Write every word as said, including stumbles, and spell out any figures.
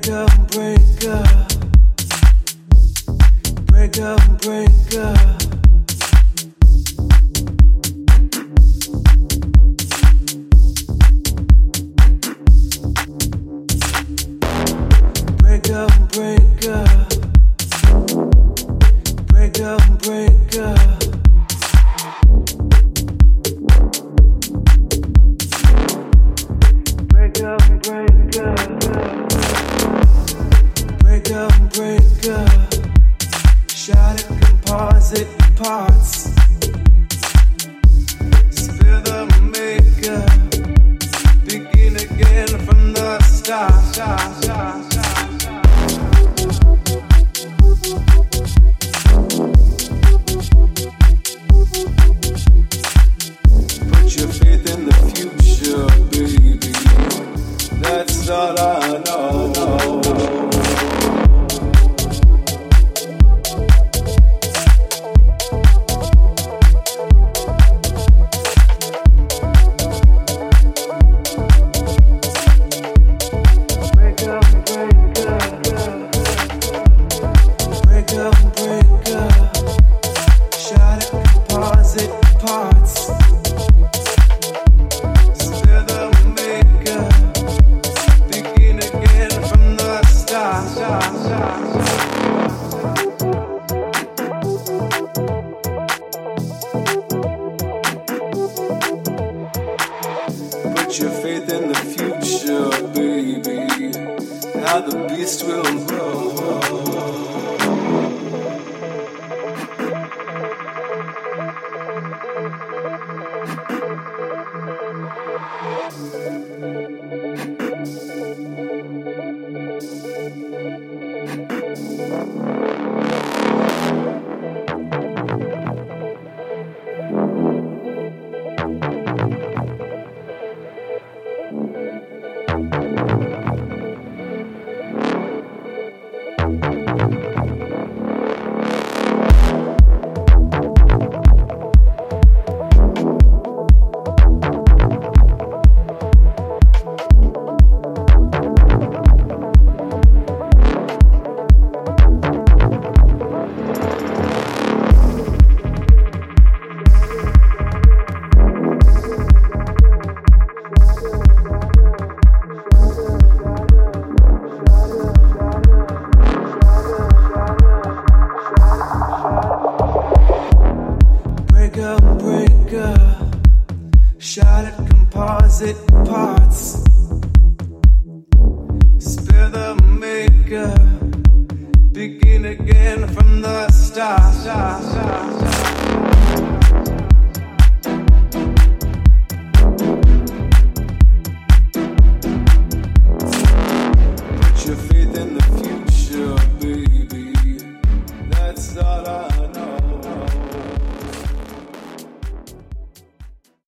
Break up, break up. Break up, break up. Break up, break up. Break up, break up. Break up, break up. Break up, break up. Shattered composite parts. Spill the makeup. Begin again from the start. start, start, start. Put your faith in the future, baby. That's all I know. Put your faith in the future, baby. How the beast will grow. Break up, break up. Shattered composite parts. Spill the makeup. Begin again from the start. start, start, start.